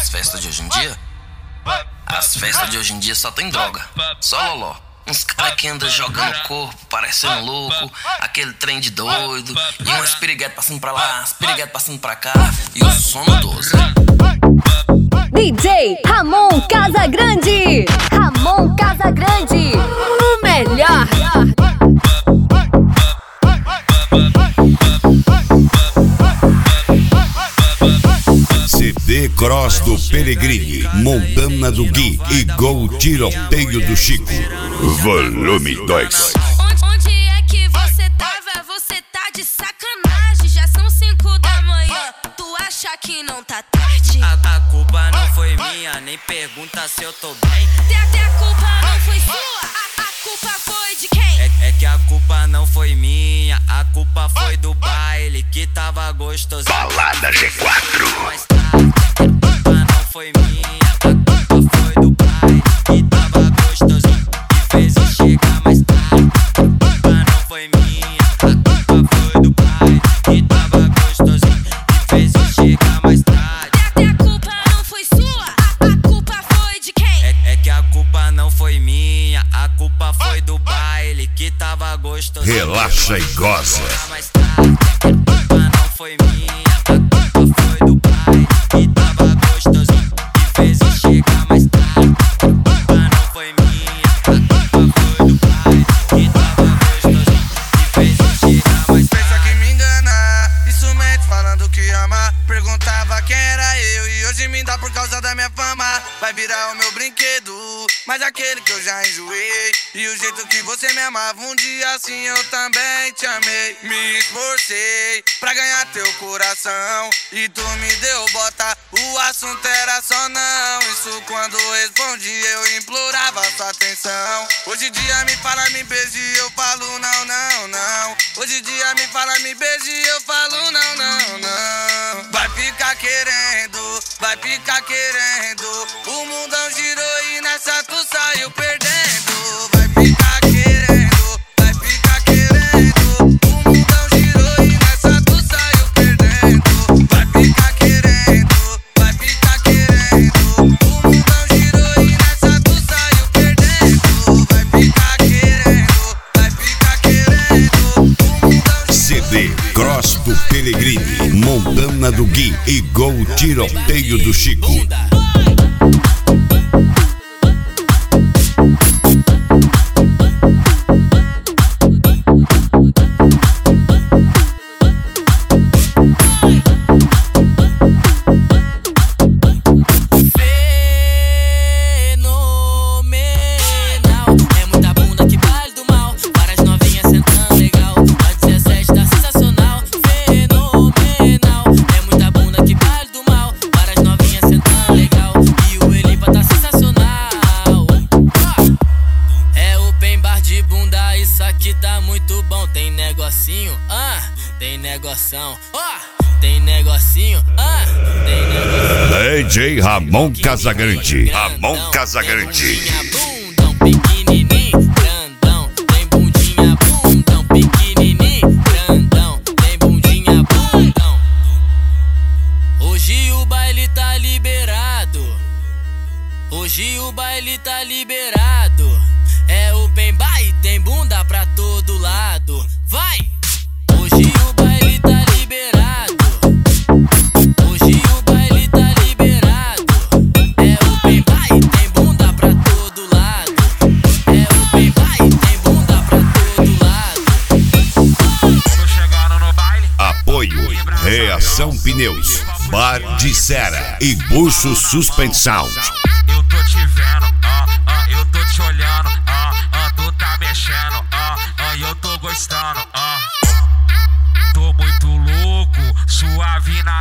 as festas de hoje em dia? As festas de hoje em dia só tem droga, só loló. Uns caras que andam jogando o corpo, parecendo louco, aquele trem de doido, e umas piriguetas passando pra lá, as piriguetas passando pra cá, e o sono 12. DJ Ramon Casagrande, Ramon Casagrande, o melhor. CD Cross do Peregrini, Montana do Gui e Gol Tiroteio do Chico. Volume 2. Onde é que você tava? Você tá de sacanagem. Já são 5 da manhã. Tu acha que não tá tarde? A culpa não foi minha, nem pergunta se eu tô bem. Até a culpa não foi sua. A culpa foi de quem? É que a culpa não foi minha, a culpa foi do baile que tava gostoso. Balada G4. Mas a culpa não foi minha, a culpa foi do baile que tava gostosinho, que fez eu chegar mais tarde. A culpa não foi minha, a culpa foi do baile que tava gostosinho, que fez eu chegar mais tarde. Até a culpa não foi sua. A culpa foi de quem? É que a culpa não foi minha, a culpa foi do baile que tava gostosinho. Relaxa e goza. Mais tarde, a culpa não foi minha, a culpa foi do baile que tava gostosinho, que fez eu chegar mais tarde. A culpa não foi minha, a culpa foi do baile que tava gostosinho, que fez eu chegar mais tarde. Pensa que me engana, isso mente falando que ama. Perguntava quem era eu e hoje me dá por causa da minha fama. Vai virar o meu brinquedo, mas aquele que eu já enjoei. E o jeito que você me amava, um dia assim eu também te amei. Me esforcei pra ganhar teu coração e tu me deu bota, o assunto era só não. Isso quando respondi eu implorava sua atenção. Hoje em dia me fala, me beije e eu falo não, não, não. Hoje em dia me fala, me beije e eu falo não, não, não. Vai ficar querendo, vai ficar querendo. O mundão girou e nessa tu saiu perdendo. Vai ficar querendo, vai ficar querendo. O mundão girou e nessa tu saiu perdendo. Vai ficar querendo, vai ficar querendo. O mundão girou e nessa tu saiu perdendo. Vai ficar querendo, vai ficar querendo. O mundão CD Cross do Peregrini, Montana do Gui e Gol Tiroteio do Chico. Tem negoção, tem negocinho, tem negocinho. DJ Ramon Casagrande, Ramon Casagrande. Bundão pequenininho, grandão, tem bundinha, bundão pequenininho, grandão, tem bundinha, bundão. Hoje o baile tá liberado, hoje o baile tá liberado. É open bar e tem bunda pra todo lado. Vai! Hoje o baile tá liberado, hoje o baile tá liberado. É open bar e tem bunda pra todo lado. É open bar e tem bunda pra todo lado. Tô chegando no baile. Apoio Reação Pneus, Bar de Serra e Bucho Suspensão. Eu tô te vendo, eu tô te olhando, tu tá mexendo, eu tô gostando, tô muito louco, suave na